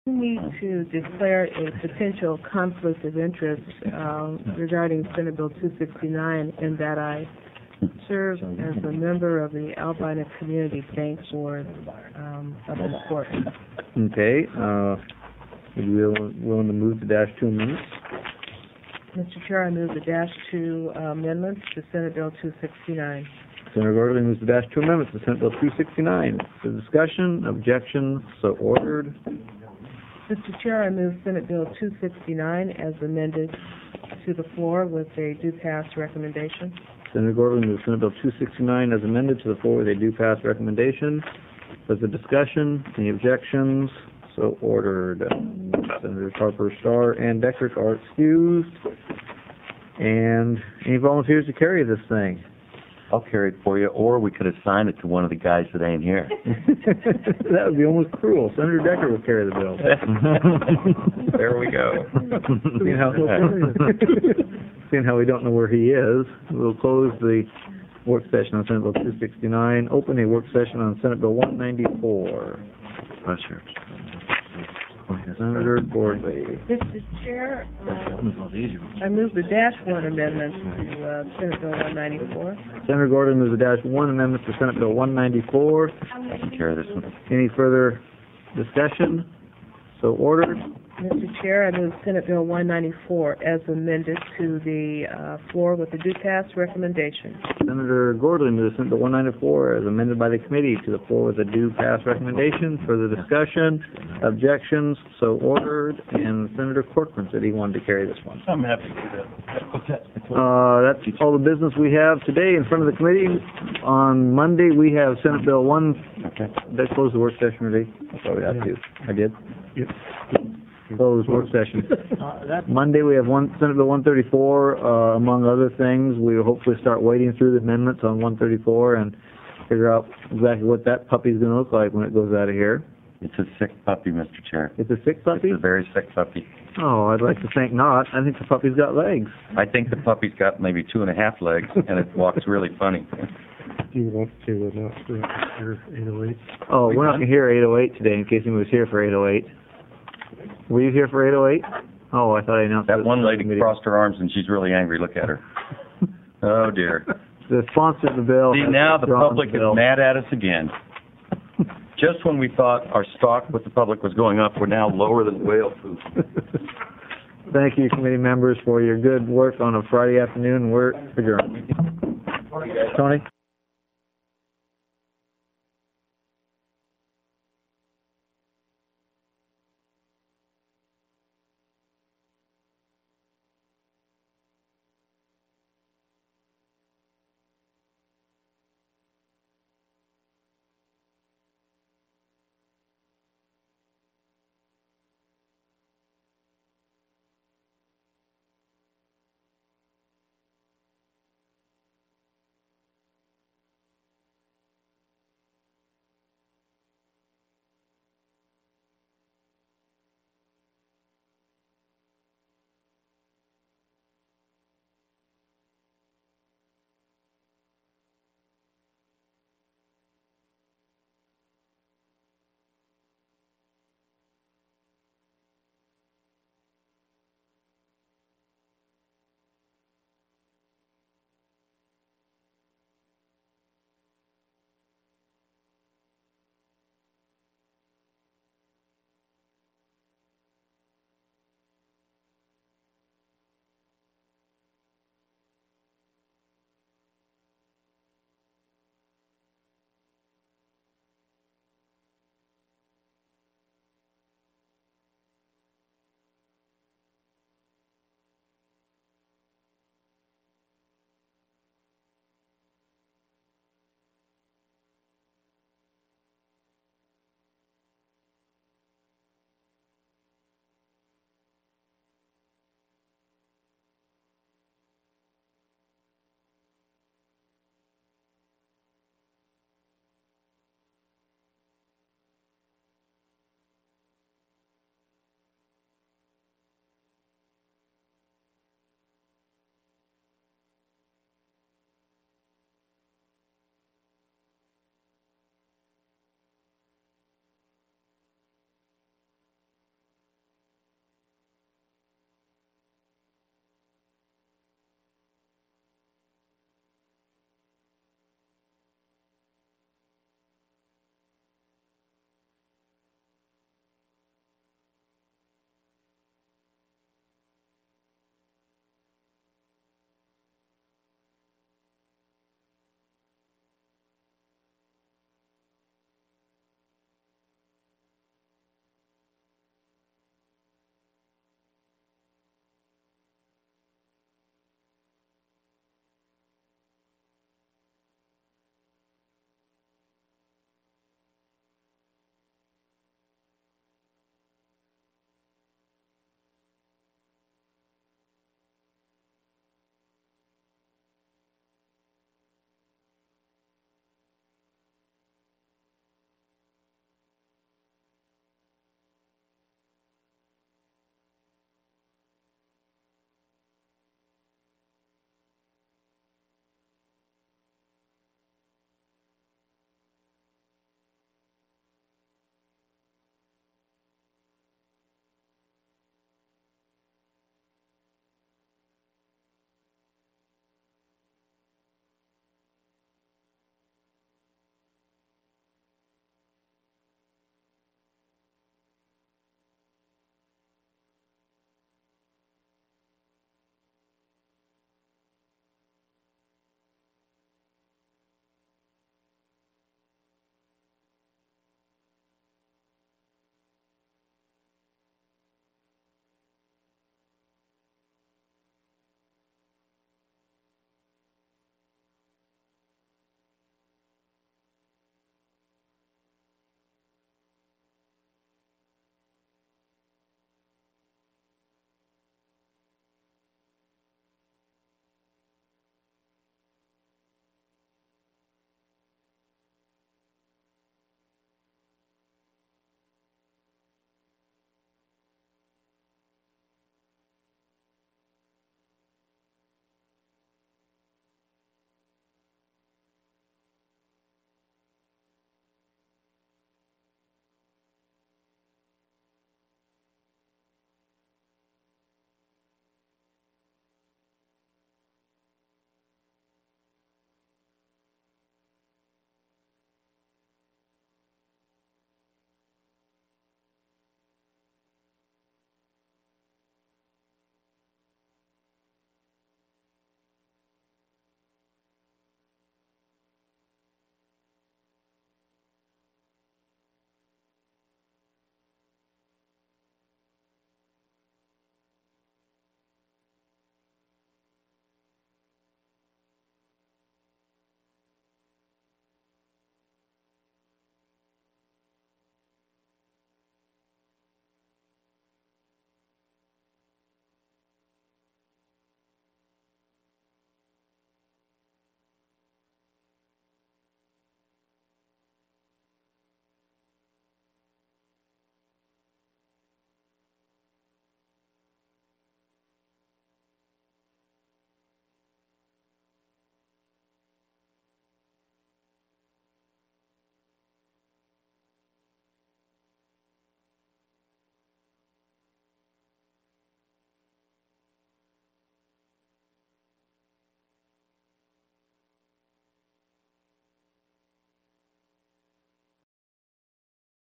We need to declare a potential conflict of interest regarding Senate Bill 269 in that I serve as a member of the Albina Community Bank Board of the court. Okay. Would you be willing to move to -2 amendments? Mr. Chair, I move the -2 amendments to Senate Bill 269. Senator Gordon moves the -2 amendments to Senate Bill 269. For discussion, objections, so ordered. Mr. Chair, I move Senate Bill 269 as amended to the floor with a due pass recommendation. Senator Gordon moves Senate Bill 269 as amended to the floor with a due pass recommendation. For the discussion, any objections, so ordered. Senators Harper, Starr, and Deckert are excused. And any volunteers to carry this thing? I'll carry it for you, or we could assign it to one of the guys that ain't here. That would be almost cruel. Senator Deckert will carry the bill. There we go. Seeing how we don't know where he is, we'll close the work session on Senate Bill 269, open a work session on Senate Bill 194. Pressure. Senator Gordley. Mr. Chair, I move the -1 amendment to Senate Bill 194. Senator Gordon moves the -1 amendment to Senate Bill 194. I can carry this one. Any further discussion? So ordered. Mr. Chair, I move Senate Bill 194 as amended to the floor with a due pass recommendation. Senator Gordon moves Senate Bill 194 as amended by the committee to the floor with a due pass recommendation. Further discussion, objections, so ordered. And Senator Corcoran said he wanted to carry this one. I'm happy to do that. That's all the business we have today in front of the committee. On Monday, we have Senate Bill 1. Okay. Did I close the work session already? I thought we had to. I did? Yep. Close work session. Monday, we have Senate Bill 134, among other things. We will hopefully start wading through the amendments on 134 and figure out exactly what that puppy is going to look like when it goes out of here. It's a sick puppy, Mr. Chair. It's a sick puppy? It's a very sick puppy. Oh, I'd like to think not. I think the puppy's got legs. I think the puppy's got maybe 2.5 legs, and it walks really funny. Do you want to announce for 808? Oh, we're not going to hear 808 today in case anyone was here for 808. Were you here for 808? Oh, I thought I announced That one lady crossed her arms, and she's really angry. Look at her. Oh, dear. The sponsor of the bill. See, now the public is mad at us again. Just when we thought our stock with the public was going up, we're now lower than whale food. Thank you, committee members, for your good work on a Friday afternoon. We're adjourned. Tony?